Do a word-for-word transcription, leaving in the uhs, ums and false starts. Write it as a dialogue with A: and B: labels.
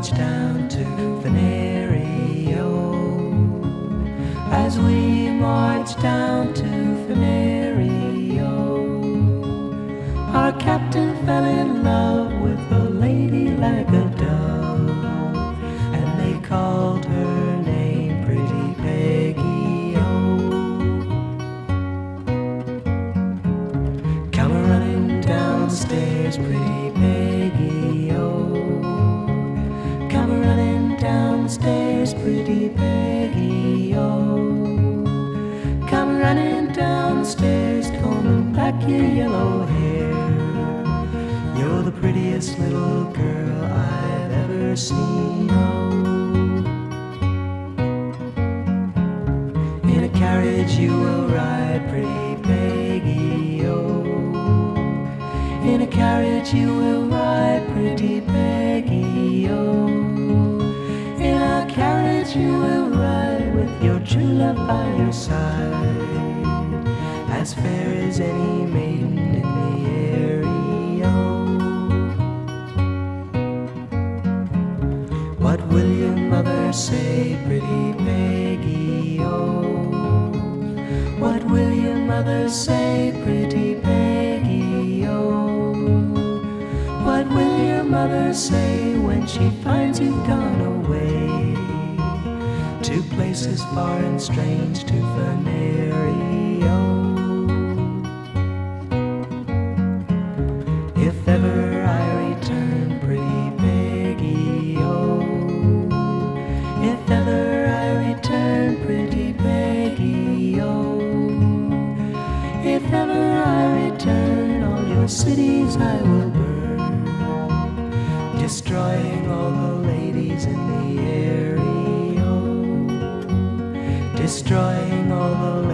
A: march down to Venerio, as we march down to Venerio, our captain fell in love with a lady like a dove, and they called her name Pretty Peggy, oh. Come running downstairs, Pretty Peggy, oh. Come running downstairs, Pretty Peggy, oh. Come running downstairs, combing back your yellow hair. You're the prettiest little girl I've ever seen, oh. In a carriage you will ride, Pretty Peggy, oh. In a carriage you will ride, Pretty Peggy, oh. In a carriage you will ride with your true love by your side, as fair as any maiden in the area, oh. What will your mother say, Pretty Peggy, oh? What will your mother say, Pretty Peggy, oh? What will your mother say when she finds you've gone away to places far and strange, to Venerio? If ever I return, Pretty Peggy, oh. If ever I return, Pretty Peggy, oh. If ever I return, all your cities I will burn, destroying all the ladies in the area, oh. Destroying all the